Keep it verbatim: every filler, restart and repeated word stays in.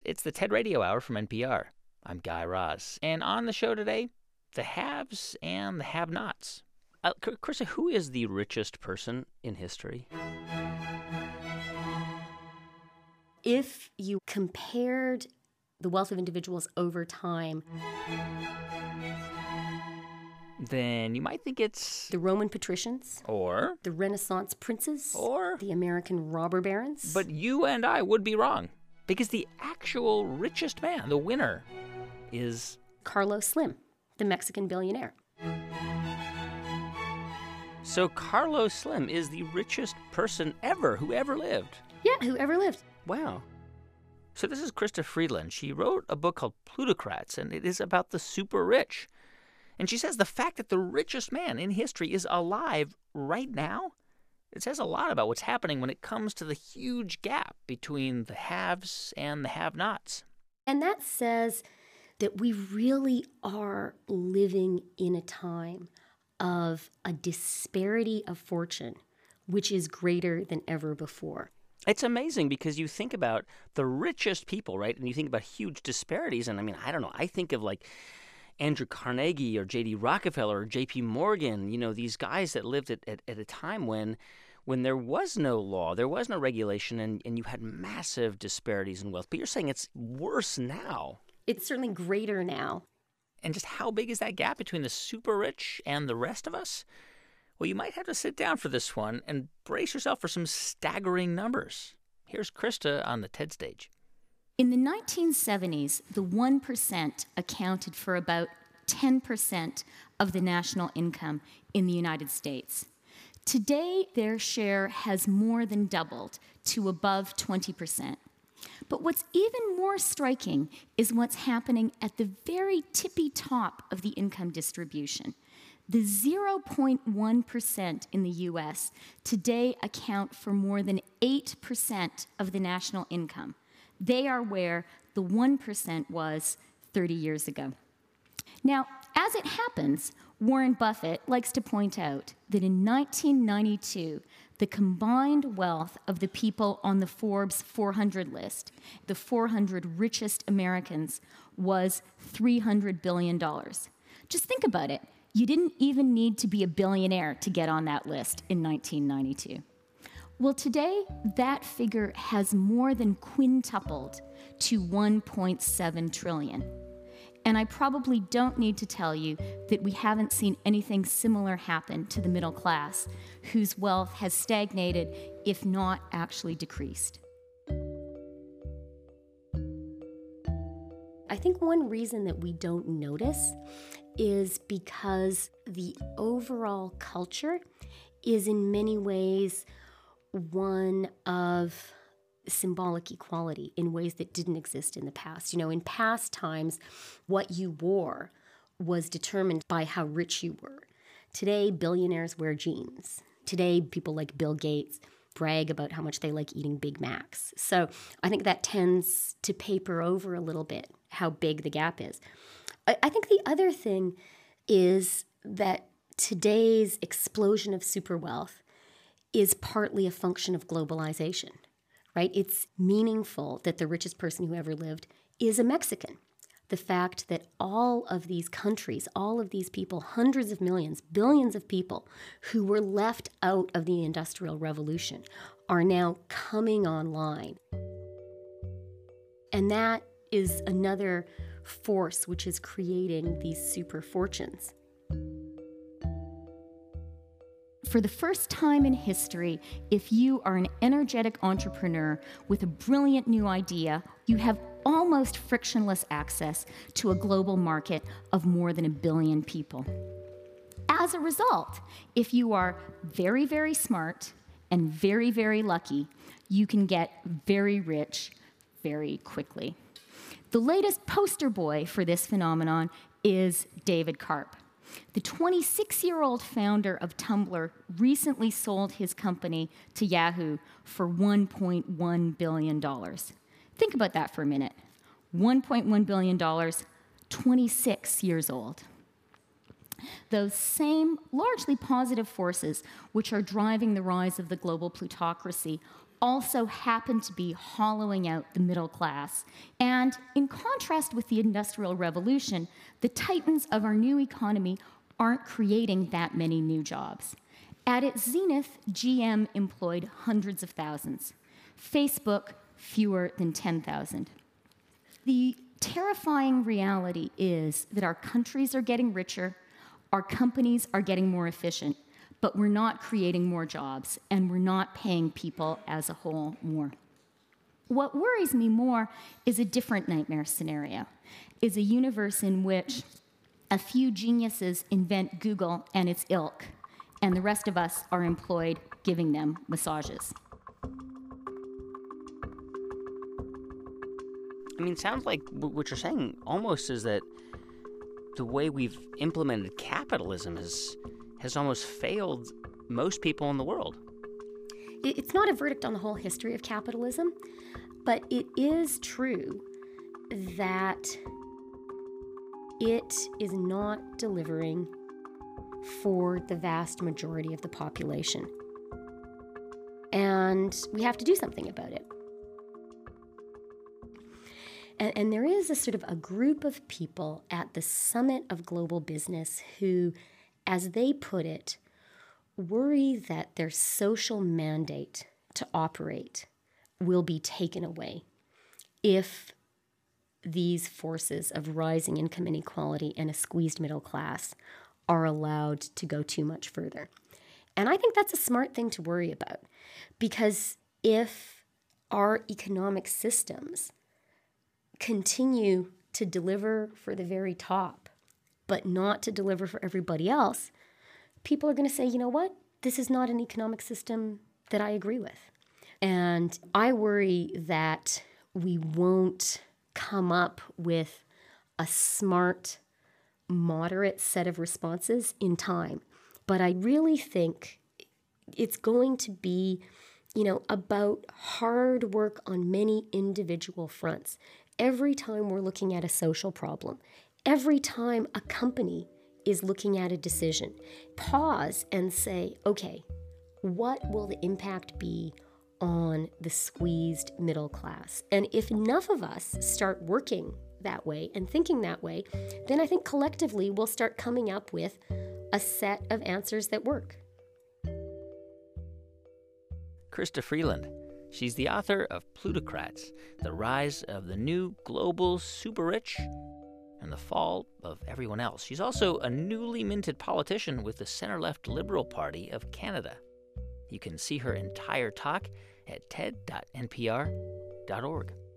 It's the TED Radio Hour from N P R. I'm Guy Raz. And on the show today, the haves and the have-nots. Uh, Krista, who is the richest person in history? If you compared the wealth of individuals over time, then you might think it's the Roman patricians, or the Renaissance princes, or the American robber barons. But you and I would be wrong, because the actual richest man, the winner, is Carlos Slim, the Mexican billionaire. So Carlos Slim is the richest person ever who ever lived. Yeah, who ever lived. Wow. So this is Krista Friedland. She wrote a book called Plutocrats, and it is about the super rich. And she says the fact that the richest man in history is alive right now, it says a lot about what's happening when it comes to the huge gap between the haves and the have-nots. And that says that we really are living in a time of a disparity of fortune, which is greater than ever before. It's amazing because you think about the richest people, right? And you think about huge disparities. And I mean, I don't know. I think of like Andrew Carnegie or J D Rockefeller or J P Morgan, you know, these guys that lived at, at, at a time when when there was no law, there was no regulation, and, and you had massive disparities in wealth. But you're saying it's worse now. It's certainly greater now. And just how big is that gap between the super rich and the rest of us? Well, you might have to sit down for this one and brace yourself for some staggering numbers. Here's Krista on the TED stage. In the nineteen seventies, the one percent accounted for about ten percent of the national income in the United States. Today, their share has more than doubled to above twenty percent. But what's even more striking is what's happening at the very tippy top of the income distribution. The zero point one percent in the U S today account for more than eight percent of the national income. They are where the one percent was thirty years ago. Now, as it happens, Warren Buffett likes to point out that in nineteen ninety-two, the combined wealth of the people on the Forbes four hundred list, the four hundred richest Americans, was three hundred billion dollars. Just think about it. You didn't even need to be a billionaire to get on that list in nineteen ninety-two. Well, today, that figure has more than quintupled to one point seven trillion dollars. And I probably don't need to tell you that we haven't seen anything similar happen to the middle class, whose wealth has stagnated, if not actually decreased. I think one reason that we don't notice is because the overall culture is in many ways one of symbolic equality in ways that didn't exist in the past. You know, in past times, what you wore was determined by how rich you were. Today, billionaires wear jeans. Today, people like Bill Gates brag about how much they like eating Big Macs. So I think that tends to paper over a little bit how big the gap is. I, I think the other thing is that today's explosion of super wealth is partly a function of globalization. Right? It's meaningful that the richest person who ever lived is a Mexican. The fact that all of these countries, all of these people, hundreds of millions, billions of people who were left out of the Industrial Revolution are now coming online. And that is another force which is creating these super fortunes. For the first time in history, if you are an energetic entrepreneur with a brilliant new idea, you have almost frictionless access to a global market of more than a billion people. As a result, if you are very, very smart and very, very lucky, you can get very rich very quickly. The latest poster boy for this phenomenon is David Karp. The twenty-six-year-old founder of Tumblr recently sold his company to Yahoo for one point one billion dollars. Think about that for a minute. one point one billion dollars, twenty-six years old. Those same largely positive forces which are driving the rise of the global plutocracy also happen to be hollowing out the middle class. And in contrast with the Industrial Revolution, the titans of our new economy aren't creating that many new jobs. At its zenith, G M employed hundreds of thousands. Facebook, fewer than ten thousand. The terrifying reality is that our countries are getting richer, our companies are getting more efficient, but we're not creating more jobs, and we're not paying people as a whole more. What worries me more is a different nightmare scenario, is a universe in which a few geniuses invent Google and its ilk, and the rest of us are employed giving them massages. I mean, it sounds like what you're saying almost is that the way we've implemented capitalism has has almost failed most people in the world. It's not a verdict on the whole history of capitalism, but it is true that it is not delivering for the vast majority of the population. And we have to do something about it. And, and there is a sort of a group of people at the summit of global business who, as they put it, worry that their social mandate to operate will be taken away if these forces of rising income inequality and a squeezed middle class are allowed to go too much further. And I think that's a smart thing to worry about, because if our economic systems continue to deliver for the very top, but not to deliver for everybody else, people are going to say, you know what, this is not an economic system that I agree with. And I worry that we won't come up with a smart, moderate set of responses in time. But I really think it's going to be, you know, about hard work on many individual fronts. Every time we're looking at a social problem, every time a company is looking at a decision, pause and say, okay, what will the impact be on the squeezed middle class? And if enough of us start working that way and thinking that way, then I think collectively we'll start coming up with a set of answers that work. Krista Freeland. She's the author of Plutocrats, The Rise of the New Global Super-Rich and the Fall of Everyone Else. She's also a newly minted politician with the center-left Liberal Party of Canada. You can see her entire talk at ted dot n p r dot org.